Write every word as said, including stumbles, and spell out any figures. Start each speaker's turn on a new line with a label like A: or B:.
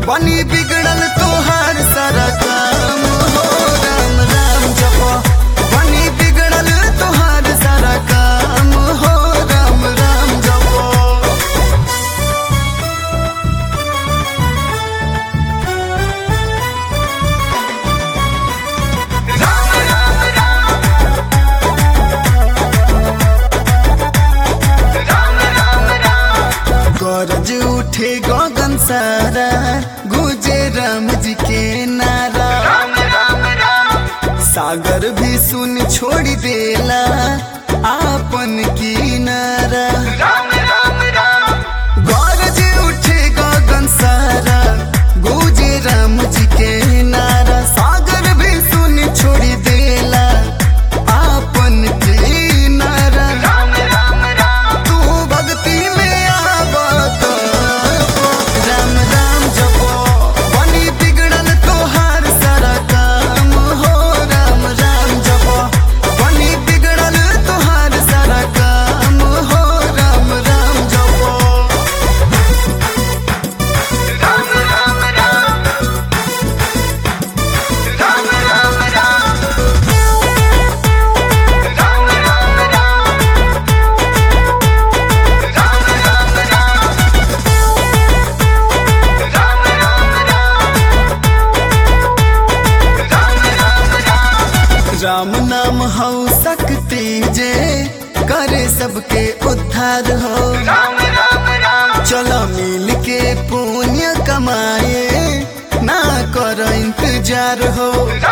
A: बनी बिगड़ल तोहार सारा काम हो राम राम जपो। बनी बिगड़ल तोहार सारा काम हो राम राम जपो। गरज उठे गगन सारा गुजे राम जी के नारा। सागर भी सुन छोड़ देला आपन किनारा। गरज उठे गगन सारा गुजे राम जी के नारा। सागर भी सुन छोड़ देला आपन किनारा। तू भक्ति में आवत राम राम जपो। बनी बिगड़ल तोहार सारा काम हो राम राम जपो। बनी बिगड़ल तोहार सारा काम हो राम राम जपो। राम राम राम राम राम राम राम राम राम राम राम राम नाम हौ सकते जे करे सबके उद्धार हो। चलो मिल के पुण्य कमाए ना करो इंतजार हो।